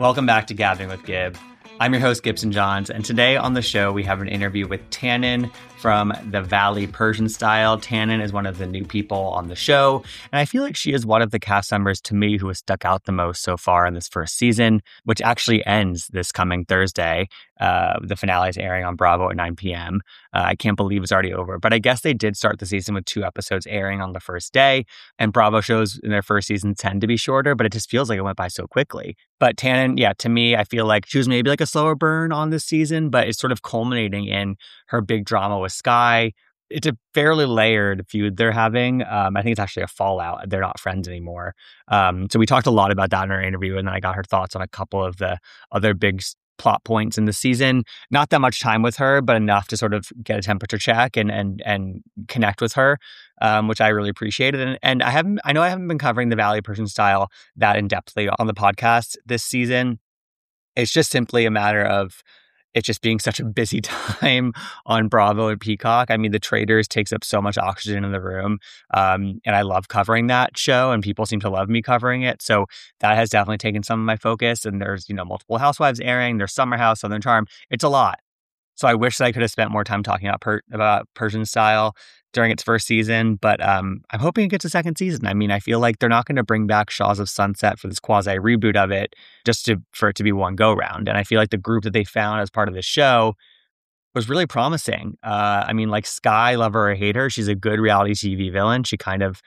Welcome back to Gabbing with Gib. I'm your host, Gibson Johns, and today on the show we have an interview with Tannen from The Valley Persian Style. Tannen is one of the new people on the show, and I feel like she is one of the cast members to me who has stuck out the most so far in this first season, which actually ends this coming Thursday. The finale is airing on Bravo at 9 p.m. I can't believe it's already over, but I guess they did start the season with 2 episodes airing on the first day, and Bravo shows in their first season tend to be shorter, but it just feels like it went by so quickly. But Tannen, to me, I feel like she was maybe like a slower burn on this season, but it's sort of culminating in her big drama with Sky. It's a fairly layered feud they're having. I think it's actually a fallout. They're not friends anymore. So we talked a lot about that in our interview, and then I got her thoughts on a couple of the other big plot points in the season. Not that much time with her, but enough to sort of get a temperature check and connect with her, which I really appreciated. And I know I haven't been covering The Valley Persian Style that in-depthly on the podcast this season. It's just simply a matter of it just being such a busy time on Bravo and Peacock. I mean, The Traitors takes up so much oxygen in the room. And I love covering that show, and people seem to love me covering it. So that has definitely taken some of my focus. And there's, multiple Housewives airing. There's Summer House, Southern Charm. It's a lot. So I wish that I could have spent more time talking about Persian Style during its first season, but I'm hoping it gets a second season. I mean, I feel like they're not going to bring back Shaws of Sunset for this quasi reboot of it for it to be one go round. And I feel like the group that they found as part of the show was really promising. I mean, like Sky, love her or hate her, she's a good reality TV villain. She kind of,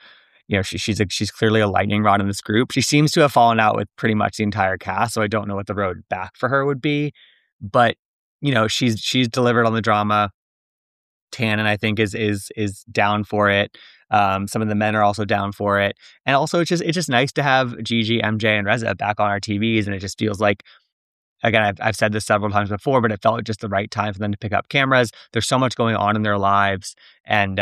she's clearly a lightning rod in this group. She seems to have fallen out with pretty much the entire cast, so I don't know what the road back for her would be. But she's delivered on the drama. Tannen, I think, is down for it. Some of the men are also down for it. And also it's just nice to have Gigi, MJ, and Reza back on our TVs. And it just feels like, again, I've said this several times before, but it felt just the right time for them to pick up cameras. There's so much going on in their lives, and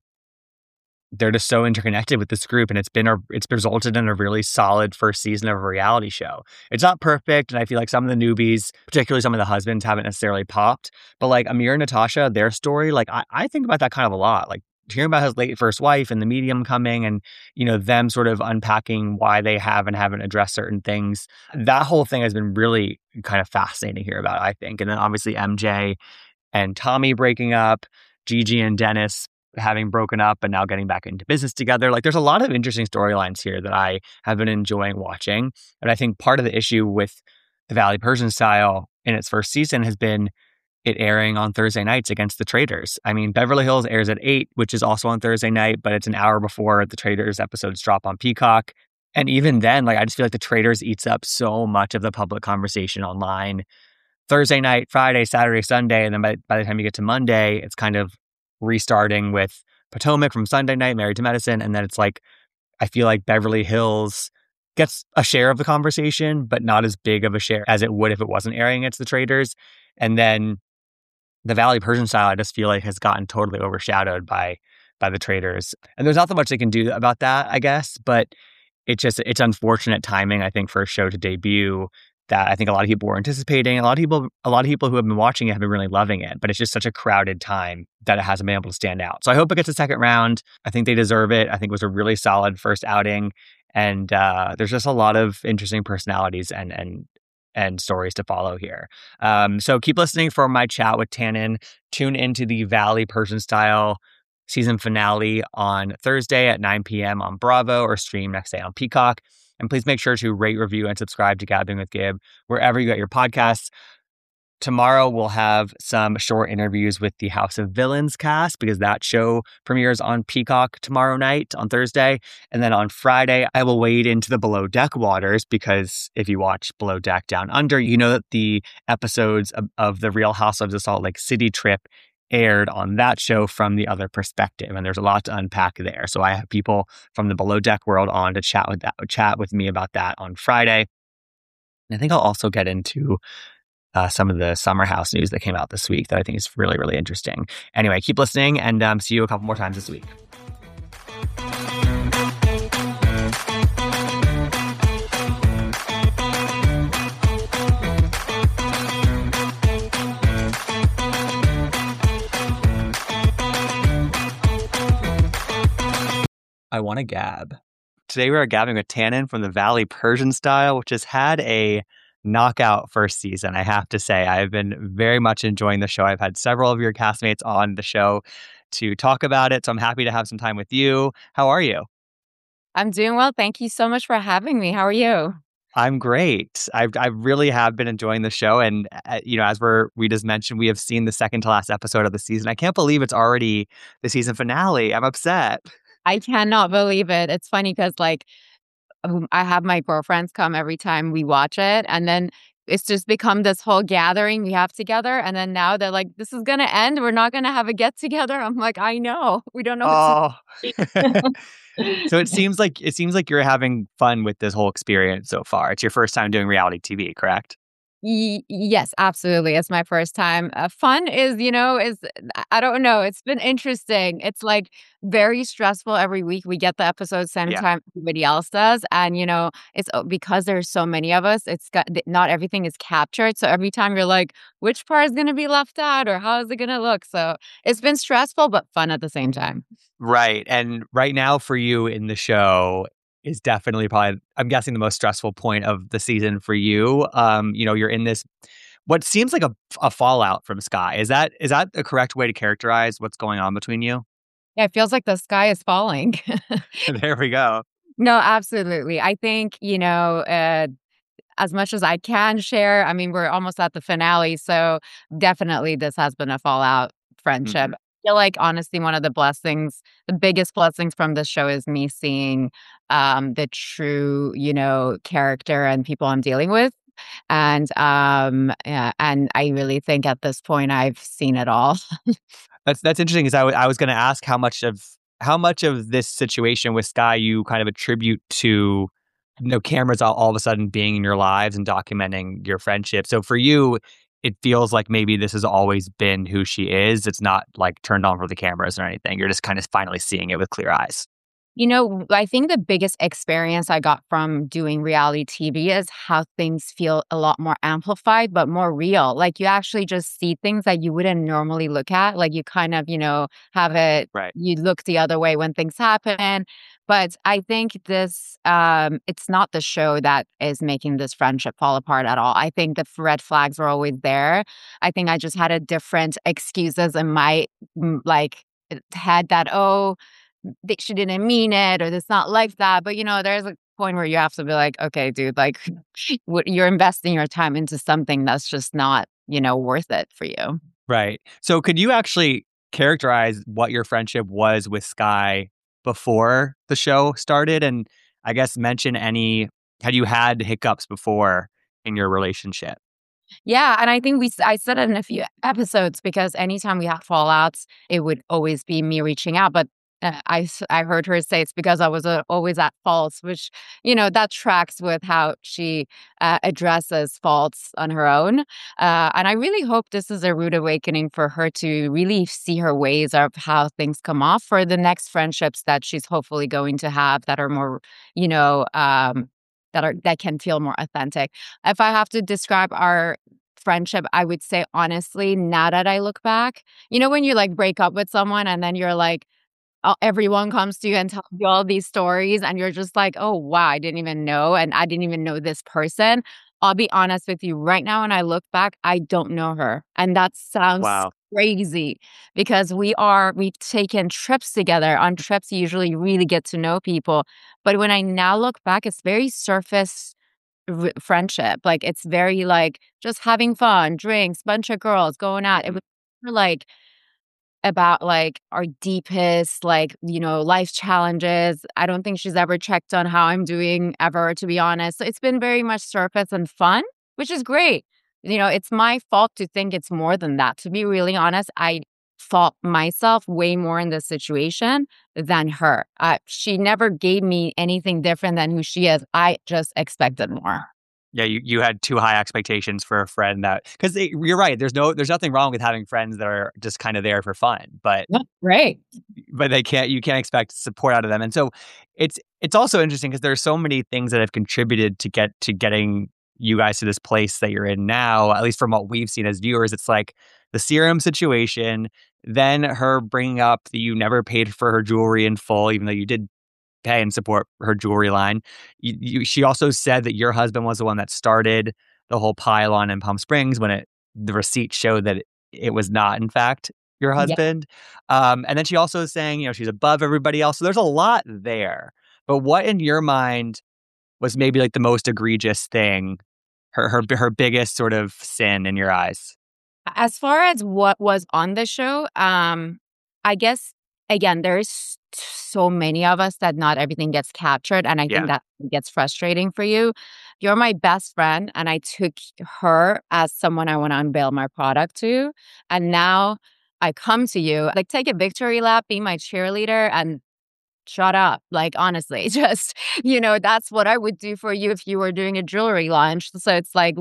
they're just so interconnected with this group, and it's resulted in a really solid first season of a reality show. It's not perfect, and I feel like some of the newbies, particularly some of the husbands, haven't necessarily popped. But like Amir and Natasha, their story, like I think about that kind of a lot. Like hearing about his late first wife and the medium coming, and them sort of unpacking why they have and haven't addressed certain things. That whole thing has been really kind of fascinating to hear about, I think. And then obviously MJ and Tommy breaking up, Gigi and Dennis having broken up and now getting back into business together. Like there's a lot of interesting storylines here that I have been enjoying watching. And I think part of the issue with The Valley Persian Style in its first season has been it airing on Thursday nights against The Traitors. I mean, Beverly Hills airs at 8, which is also on Thursday night, but it's an hour before The Traitors episodes drop on Peacock. And even then, like I just feel like The Traitors eats up so much of the public conversation online. Thursday night, Friday, Saturday, Sunday, and then by the time you get to Monday, it's kind of restarting with Potomac from Sunday night, Married to Medicine. And then it's like, I feel like Beverly Hills gets a share of the conversation, but not as big of a share as it would if it wasn't airing against The Traitors. And then The Valley Persian Style, I just feel like has gotten totally overshadowed by The Traitors. And there's not that much they can do about that, I guess, but it's unfortunate timing, I think, for a show to debut that I think a lot of people were anticipating. A lot of people who have been watching it have been really loving it, but it's just such a crowded time that it hasn't been able to stand out. So I hope it gets a second round. I think they deserve it. I think it was a really solid first outing, and there's just a lot of interesting personalities and stories to follow here. So keep listening for my chat with Tannen. Tune into The Valley Persian Style season finale on Thursday at 9 p.m. on Bravo, or stream next day on Peacock. And please make sure to rate, review, and subscribe to Gabbing with Gib wherever you get your podcasts. Tomorrow, we'll have some short interviews with the House of Villains cast, because that show premieres on Peacock tomorrow night on Thursday. And then on Friday, I will wade into the Below Deck waters, because if you watch Below Deck Down Under, you know that the episodes of the Real Housewives of Salt Lake City trip aired on that show from the other perspective, and there's a lot to unpack there. So I have people from the Below Deck world on to chat with me about that on Friday. And I think I'll also get into some of the Summer House news that came out this week that I think is really, really interesting. Anyway, keep listening, and see you a couple more times this week. I want to gab. Today we are gabbing with Tannen from The Valley Persian Style, which has had a knockout first season. I have to say, I've been very much enjoying the show. I've had several of your castmates on the show to talk about it. So I'm happy to have some time with you. How are you? I'm doing well. Thank you so much for having me. How are you? I'm great. I really have been enjoying the show, and as we just mentioned, we have seen the second to last episode of the season. I can't believe it's already the season finale. I'm upset. I cannot believe it. It's funny because, like, I have my girlfriends come every time we watch it, and then it's just become this whole gathering we have together. And then now they're like, "This is gonna end. We're not gonna have a get together." I'm like, "I know. We don't know what to." Oh, so it seems like you're having fun with this whole experience so far. It's your first time doing reality TV, correct? Yes, absolutely. It's my first time. Fun is I don't know. It's been interesting. It's like very stressful every week. We get the episodes same Yeah. time everybody else does, and it's because there's so many of us. Not everything is captured, so every time you're like, which part is going to be left out, or how is it going to look? So it's been stressful but fun at the same time. Right. And right now for you in the show is definitely probably, I'm guessing, the most stressful point of the season for you. You're in this what seems like a fallout from Sky. Is that the correct way to characterize what's going on between you? Yeah, it feels like the sky is falling. There we go. No, absolutely. I think as much as I can share. I mean, we're almost at the finale, so definitely this has been a fallout friendship. Hmm. I feel like honestly, one of the biggest blessings from this show is me seeing the true, character and people I'm dealing with. And I really think at this point I've seen it all. That's interesting because I was going to ask how much of this situation with Sky you kind of attribute to cameras all of a sudden being in your lives and documenting your friendship. So for you, it feels like maybe this has always been who she is. It's not like turned on for the cameras or anything. You're just kind of finally seeing it with clear eyes. I think the biggest experience I got from doing reality TV is how things feel a lot more amplified, but more real. Like you actually just see things that you wouldn't normally look at. Like you kind of, have it, Right. you look the other way when things happen. But I think it's not the show that is making this friendship fall apart at all. I think the red flags were always there. I think I just had a different excuses in my, like, head that, oh, she didn't mean it or it's not like that. But there's a point where you have to be like, okay, dude, like you're investing your time into something that's just not, worth it for you. Right. So could you actually characterize what your friendship was with Sky before the show started? And I guess mention had you had hiccups before in your relationship? Yeah, and I think I said it in a few episodes because anytime we had fallouts, it would always be me reaching out. But I heard her say it's because I was always at fault, which that tracks with how she addresses faults on her own. And I really hope this is a rude awakening for her to really see her ways of how things come off for the next friendships that she's hopefully going to have that are more, you know, um, that can feel more authentic. If I have to describe our friendship, I would say honestly, now that I look back, when you like break up with someone and then you're like, everyone comes to you and tells you all these stories, and you're just like, "Oh, wow, I didn't even know, and I didn't even know this person." I'll be honest with you, right now when I look back, I don't know her, and that sounds Wow. crazy because we've taken trips together. On trips, you usually really get to know people, but when I now look back, it's very surface friendship. Like, it's very, like, just having fun, drinks, bunch of girls going out. It Mhm. was like about, like, our deepest, like, life challenges. I don't think she's ever checked on how I'm doing ever, to be honest. So it's been very much surface and fun, which is great. It's my fault to think it's more than that. To be really honest, I fault myself way more in this situation than her. She never gave me anything different than who she is. I just expected more. Yeah, you had too high expectations for a friend that because you're right. There's nothing wrong with having friends that are just kind of there for fun, but Yeah, right. you can't expect support out of them. And so it's also interesting because there's so many things that have contributed to getting you guys to this place that you're in now, at least from what we've seen as viewers. It's like the serum situation, then her bringing up that you never paid for her jewelry in full, even though you did pay and support her jewelry line. She also said that your husband was the one that started the whole pile-on in Palm Springs when the receipt showed that it was not, in fact, your Yeah. husband. And then she also is saying, she's above everybody else. So there's a lot there. But what in your mind was maybe like the most egregious thing, her biggest sort of sin in your eyes? As far as what was on the show, I guess again, there's so many of us that not everything gets captured, and I think Yeah. that gets frustrating for you. You're my best friend, and I took her as someone I want to unveil my product to, and now I come to you, like take a victory lap, be my cheerleader, and shut up. Like, honestly, just, that's what I would do for you if you were doing a jewelry launch. So it's like,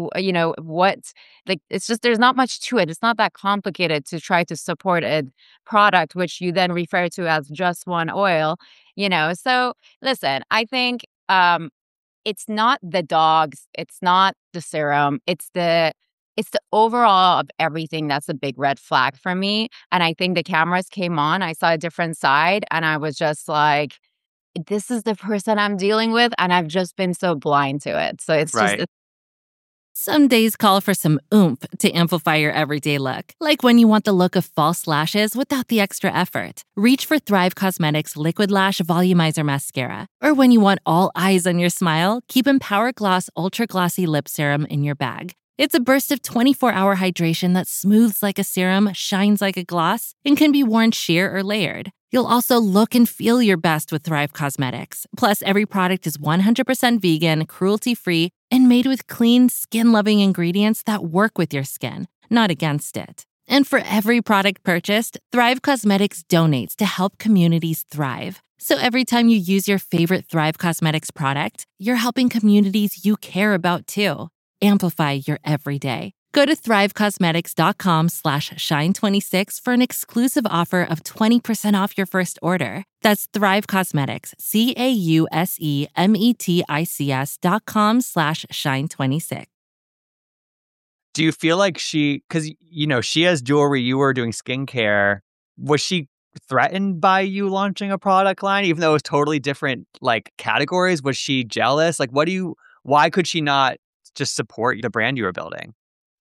it's just, there's not much to it. It's not that complicated to try to support a product, which you then refer to as just one oil. So listen, I think, it's not the dogs, it's not the serum, it's the overall of everything that's a big red flag for me. And I think the cameras came on, I saw a different side, and I was just like, this is the person I'm dealing with, and I've just been so blind to it. So it's just Right. Some days call for some oomph to amplify your everyday look. Like when you want the look of false lashes without the extra effort. Reach for Thrive Cosmetics Liquid Lash Volumizer Mascara. Or when you want all eyes on your smile, keep Empower Gloss Ultra Glossy Lip Serum in your bag. It's a burst of 24-hour hydration that smooths like a serum, shines like a gloss, and can be worn sheer or layered. You'll also look and feel your best with Thrive Cosmetics. Plus, every product is 100% vegan, cruelty-free, and made with clean, skin-loving ingredients that work with your skin, not against it. And for every product purchased, Thrive Cosmetics donates to help communities thrive. So every time you use your favorite Thrive Cosmetics product, you're helping communities you care about too. Amplify your everyday. Go to thrivecosmetics.com/shine26 for an exclusive offer of 20% off your first order. That's Thrive Cosmetics, CAUSEMETICS.com/shine26. Do you feel like because she has jewelry, you were doing skincare. Was she threatened by you launching a product line, even though it was totally different like categories? Was she jealous? Like, why could she not just support the brand you were building?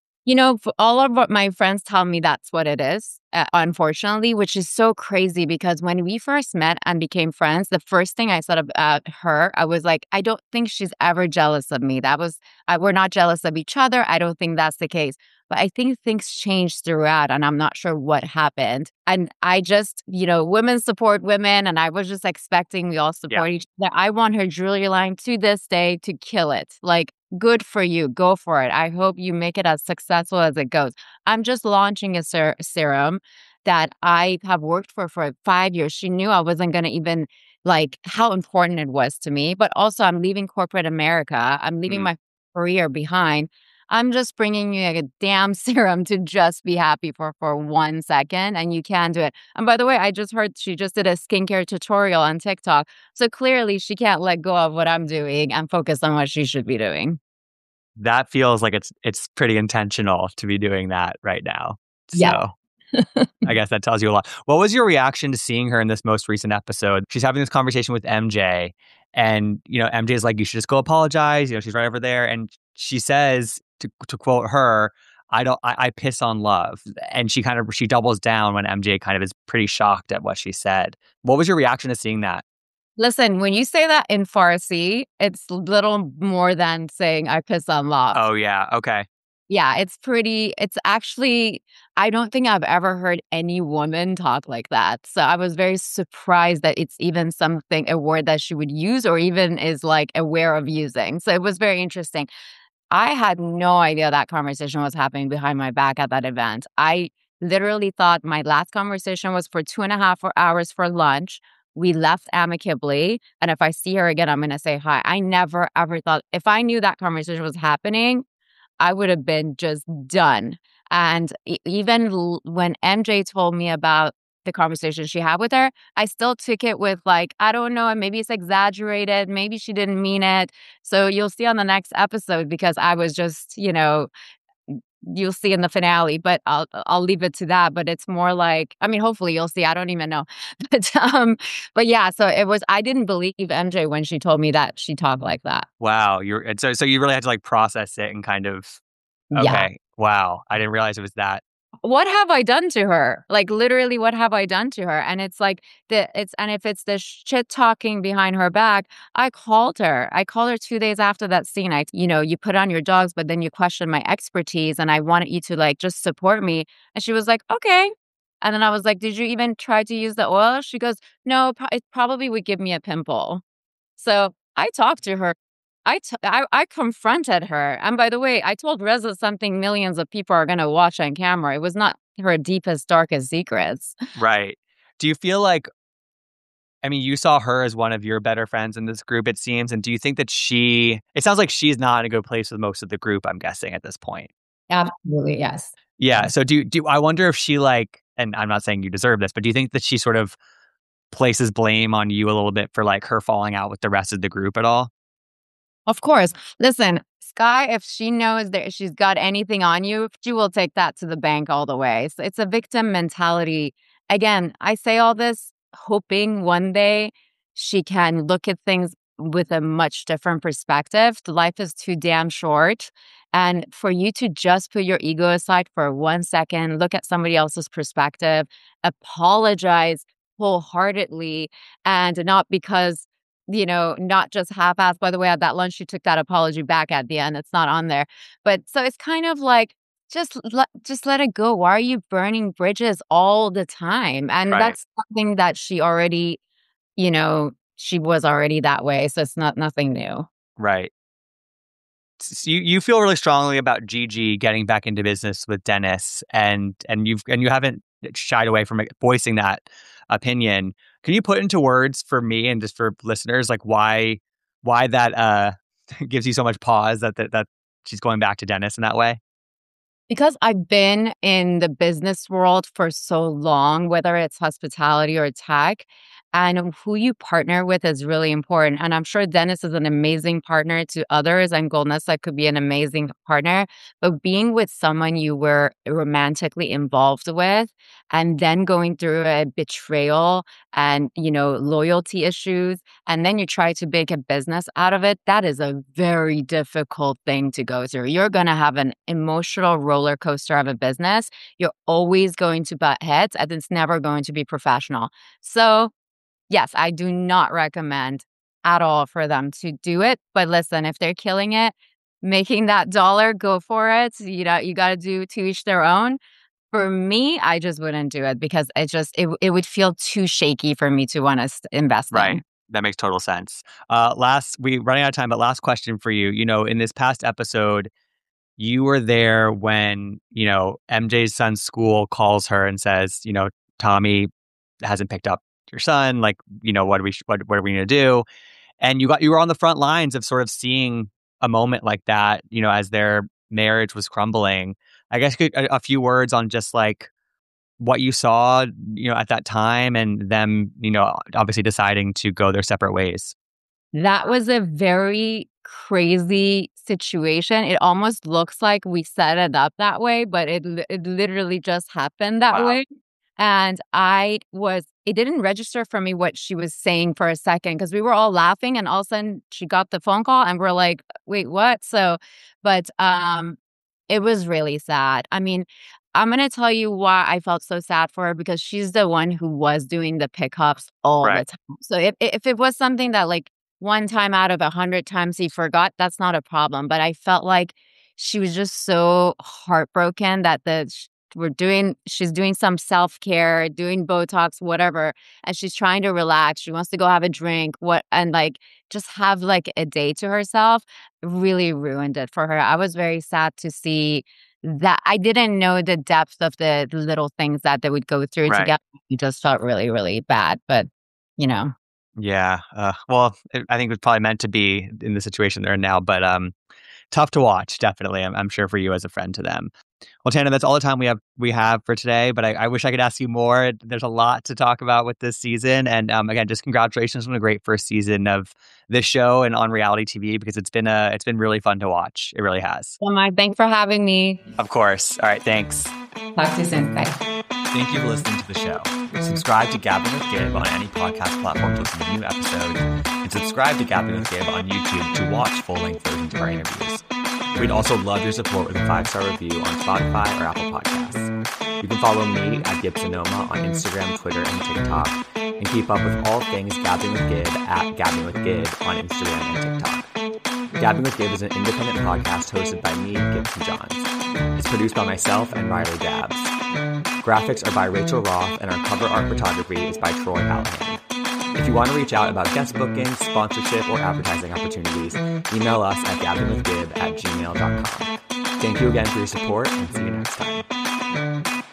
All of what my friends tell me, that's what it is, unfortunately, which is so crazy because when we first met and became friends, the first thing I said about her, I was like, I don't think she's ever jealous of me. We're not jealous of each other. I don't think that's the case. But I think things changed throughout, and I'm not sure what happened. And I just, women support women, and I was just expecting we all support each other. I want her jewelry line to this day to kill it. Like, good for you. Go for it. I hope you make it as successful as it goes. I'm just launching a serum that I have worked for 5 years. She knew I wasn't going to even like how important it was to me. But also, I'm leaving corporate America. I'm leaving my career behind. I'm just bringing you a damn serum to just be happy for 1 second, and you can do it. And by the way, I just heard she just did a skincare tutorial on TikTok. So clearly she can't let go of what I'm doing and focus on what she should be doing. That feels like it's pretty intentional to be doing that right now. Yeah. So I guess that tells you a lot. What was your reaction to seeing her in this most recent episode? She's having this conversation with MJ, and MJ is like, "You should just go apologize." She's right over there, and she says, to quote her, I piss on love," and she doubles down when MJ kind of is pretty shocked at what she said. What was your reaction to seeing that? Listen, when you say that in Farsi, it's little more than saying I piss on love. Oh yeah, okay. Yeah, it's actually, I don't think I've ever heard any woman talk like that. So I was very surprised that it's even a word that she would use or even is like aware of using. So it was very interesting. I had no idea that conversation was happening behind my back at that event. I literally thought my last conversation was for 2.5 hours for lunch. We left amicably. And if I see her again, I'm going to say hi. I never, ever thought, if I knew that conversation was happening, I would have been just done. And even when MJ told me about the conversation she had with her, I still took it with like, I don't know, maybe it's exaggerated, maybe she didn't mean it. So you'll see on the next episode because I was just, you'll see in the finale, but I'll leave it to that. But it's more like, I mean, hopefully you'll see. I don't even know. But yeah, so it was, I didn't believe MJ when she told me that she talked like that. Wow. So you really had to like process it and kind of, Yeah. okay. Wow. I didn't realize it was that. What have I done to her? Like literally, what have I done to her? And it's like and if it's the shit talking behind her back, I called her. I called her 2 days after that scene. You put on your dogs, but then you question my expertise, and I wanted you to like just support me. And she was like, okay. And then I was like, did you even try to use the oil? She goes, no, it probably would give me a pimple. So I talked to her. I confronted her. And by the way, I told Reza something millions of people are going to watch on camera. It was not her deepest, darkest secrets. Right. Do you feel like, I mean, you saw her as one of your better friends in this group, it seems. And do you think that it sounds like she's not in a good place with most of the group, I'm guessing, at this point. Absolutely, yes. Yeah. So I wonder if she like, and I'm not saying you deserve this, but do you think that she sort of places blame on you a little bit for like her falling out with the rest of the group at all? Of course. Listen, Sky, if she knows that she's got anything on you, she will take that to the bank all the way. So it's a victim mentality. Again, I say all this hoping one day she can look at things with a much different perspective. The life is too damn short. And for you to just put your ego aside for 1 second, look at somebody else's perspective, apologize wholeheartedly, and not because not just half-assed. By the way, at that lunch, she took that apology back at the end. It's not on there. But so it's kind of like, just let it go. Why are you burning bridges all the time? And Right. that's something that she already, she was already that way. So it's nothing new. Right. So you feel really strongly about Gigi getting back into business with Dennis, and you haven't shied away from voicing that opinion. Can you put into words for me and just for listeners like why that gives you so much pause that she's going back to Dennis in that way? Because I've been in the business world for so long, whether it's hospitality or tech, and who you partner with is really important. And I'm sure Dennis is an amazing partner to others, and Golnesa could be an amazing partner. But being with someone you were romantically involved with, and then going through a betrayal and, loyalty issues, and then you try to make a business out of it, that is a very difficult thing to go through. You're going to have an emotional roller coaster of a business. You're always going to butt heads, and it's never going to be professional. So, yes, I do not recommend at all for them to do it. But listen, if they're killing it, making that dollar, go for it. You got to do to each their own. For me, I just wouldn't do it because it would feel too shaky for me to want to invest Right. in. That makes total sense. We running out of time, but last question for you. In this past episode, you were there when, MJ's son's school calls her and says, Tommy hasn't picked up your son. Like, what are we going to do? And you were on the front lines of sort of seeing a moment like that, as their marriage was crumbling. I guess a few words on just like what you saw, at that time and them, obviously deciding to go their separate ways. That was a very crazy situation. It almost looks like we set it up that way, but it literally just happened that Wow. way. And it didn't register for me what she was saying for a second because we were all laughing and all of a sudden she got the phone call and we're like, wait, what? But it was really sad. I mean, I'm going to tell you why I felt so sad for her because she's the one who was doing the pickups all the Right. time. So if it was something that like one time out of 100 times he forgot, that's not a problem. But I felt like she was just so heartbroken that she's doing some self-care, doing Botox, whatever, and she's trying to relax. She wants to go have a drink, and like just have like a day to herself. Really ruined it for her. I was very sad to see that. I didn't know the depth of the little things that they would go through Right. together. It just felt really, really bad. But Yeah. Well, I think it was probably meant to be in the situation they're in now, but tough to watch, definitely. I'm sure for you as a friend to them. Well, Tana, that's all the time we have for today, but I wish I could ask you more. There's a lot to talk about with this season. And again, just congratulations on a great first season of this show and on reality TV, because it's been really fun to watch. It really has. Well, Mike, thanks for having me. Of course. All right. Thanks. Talk to you soon. Bye. Thank you for listening to the show. Subscribe to Gabbing with Gib on any podcast platform to listen to new episodes, and subscribe to Gabbing with Gib on YouTube to watch full-length versions of our interviews. We'd also love your support with a 5-star review on Spotify or Apple Podcasts. You can follow me at Gibsonoma on Instagram, Twitter, and TikTok, and keep up with all things Gabbing with Gib at Gabbing with Gib on Instagram and TikTok. Gabbing with Gib is an independent podcast hosted by me, Gibson Johns. It's produced by myself and Riley Dabbs. Graphics are by Rachel Roth, and our cover art photography is by Troy Hallahan. If you want to reach out about guest bookings, sponsorship, or advertising opportunities, email us at gabbingwithgib@gmail.com. Thank you again for your support, and see you next time.